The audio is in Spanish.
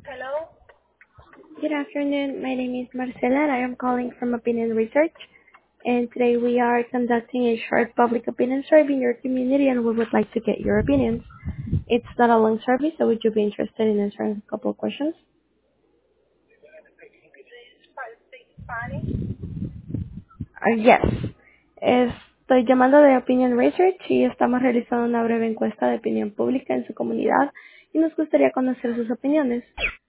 Hello. Good afternoon. My name is Marcela, and I am calling from Opinion Research. And today we are conducting a short public opinion survey in your community, and we would like to get your opinions. It's not a long survey, so would you be interested in answering a couple of questions? Speak Spanish. Yes. Estoy llamando de Opinion Research y estamos realizando una breve encuesta de opinión pública en su comunidad y nos gustaría conocer sus opiniones.